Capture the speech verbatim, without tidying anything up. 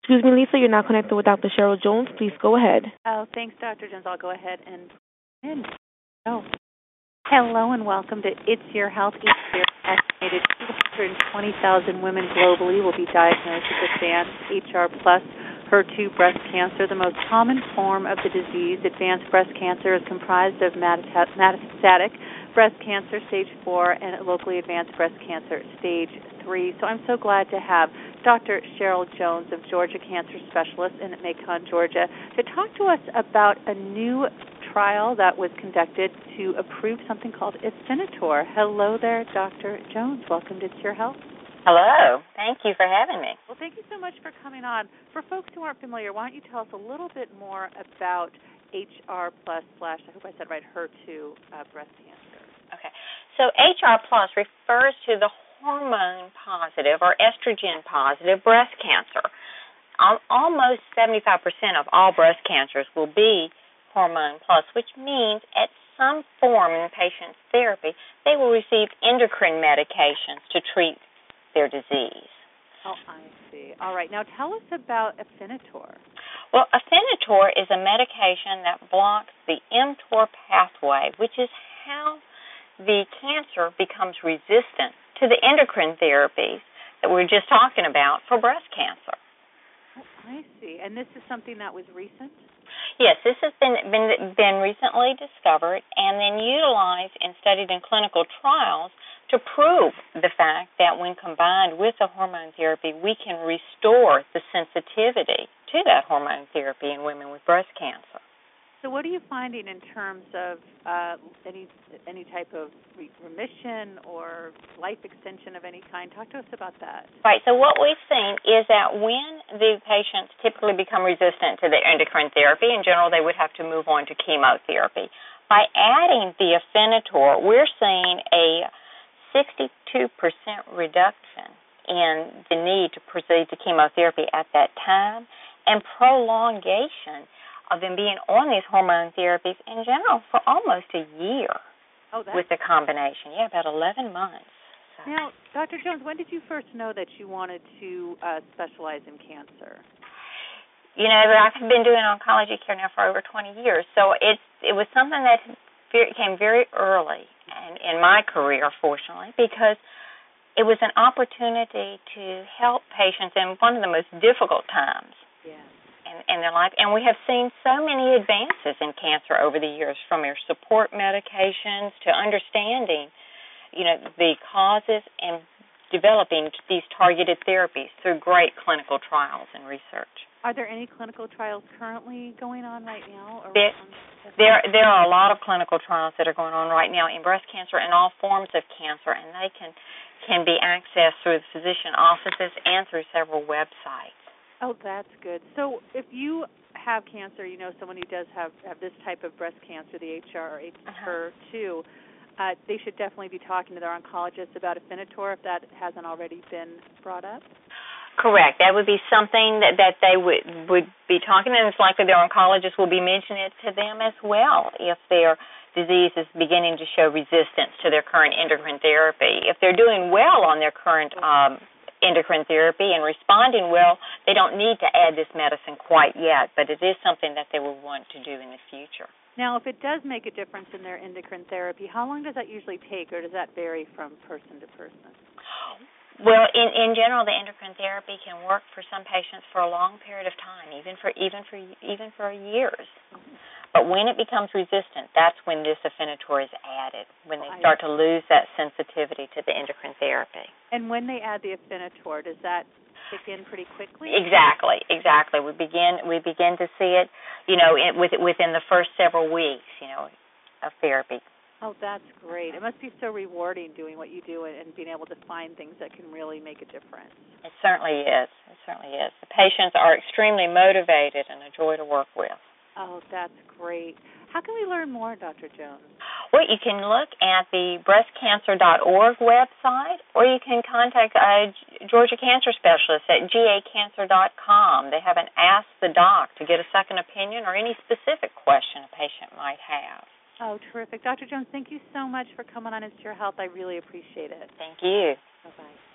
Excuse me, Lisa, you're not connected with Doctor Cheryl Jones. Please go ahead. Oh, thanks, Doctor Jones. I'll go ahead and in. Oh, hello and welcome to It's Your Health. Each year, estimated two hundred twenty thousand women globally will be diagnosed with advanced H R plus H E R two breast cancer. The most common form of the disease, advanced breast cancer, is comprised of metastatic breast cancer, stage four, and locally advanced breast cancer, stage three. So I'm so glad to have Doctor Cheryl Jones of Georgia Cancer Specialists in Macon, Georgia, to talk to us about a new trial that was conducted to approve something called Afinitor. Hello there, Doctor Jones. Welcome to It's Your Health. Hello. Thank you for having me. Well, thank you so much for coming on. For folks who aren't familiar, why don't you tell us a little bit more about H R plus slash, I hope I said right, H E R two uh, breast cancer. Okay. So H R plus refers to the hormone positive or estrogen positive breast cancer. Almost seventy-five percent of all breast cancers will be hormone plus, which means at some form in the patient's therapy, they will receive endocrine medications to treat their disease. Oh, I see. All right. Now tell us about Afinitor. Well, Afinitor is a medication that blocks the mTOR pathway, which is how the cancer becomes resistant to the endocrine therapies that we were just talking about for breast cancer. Oh, I see. And this is something that was recent? Yes, this has been, been, been recently discovered and then utilized and studied in clinical trials to prove the fact that when combined with the hormone therapy, we can restore the sensitivity to that hormone therapy in women with breast cancer. So what are you finding in terms of uh, any any type of remission or life extension of any kind? Talk to us about that. Right. So what we've seen is that when the patients typically become resistant to the endocrine therapy, in general they would have to move on to chemotherapy. By adding the Afinitor, we're seeing a sixty-two percent reduction in the need to proceed to chemotherapy at that time and prolongation of them being on these hormone therapies in general for almost a year. Oh, that's with the combination. Yeah, about eleven months. So. Now, Doctor Jones, when did you first know that you wanted to uh, specialize in cancer? You know, I've been doing oncology care now for over twenty years, so it, it was something that came very early in, in my career, fortunately, because it was an opportunity to help patients in one of the most difficult times. Yeah. In, in their life, and we have seen so many advances in cancer over the years, from your support medications to understanding, you know, the causes and developing these targeted therapies through great clinical trials and research. Are there any clinical trials currently going on right now? Or there, there, there are a lot of clinical trials that are going on right now in breast cancer and all forms of cancer, and they can can be accessed through the physician offices and through several websites. Oh, that's good. So if you have cancer, you know, someone who does have, have this type of breast cancer, the H R or H E R two, uh, they should definitely be talking to their oncologist about Afinitor if that hasn't already been brought up? Correct. That would be something that, that they would, would be talking, and it's likely their oncologist will be mentioning it to them as well if their disease is beginning to show resistance to their current endocrine therapy. If they're doing well on their current um endocrine therapy and responding well, they don't need to add this medicine quite yet, but it is something that they will want to do in the future. Now, if it does make a difference in their endocrine therapy, how long does that usually take, or does that vary from person to person? Well, in, in general, the endocrine therapy can work for some patients for a long period of time, even for even for even for years. But when it becomes resistant, that's when this Afinitor is added, when they start to lose that sensitivity to the endocrine therapy. And when they add the Afinitor, does that kick in pretty quickly? Exactly, exactly. We begin we begin to see it, you know, it, with, within the first several weeks, you know, of therapy. Oh, that's great. It must be so rewarding doing what you do and, and being able to find things that can really make a difference. It certainly is. It certainly is. The patients are extremely motivated and a joy to work with. Oh, that's great. How can we learn more, Doctor Jones? Well, you can look at the breast cancer dot org website, or you can contact a Georgia Cancer Specialist at G A cancer dot com. They have an Ask the Doc to get a second opinion or any specific question a patient might have. Oh, terrific. Doctor Jones, thank you so much for coming on It's Your Health. I really appreciate it. Thank you. Bye-bye.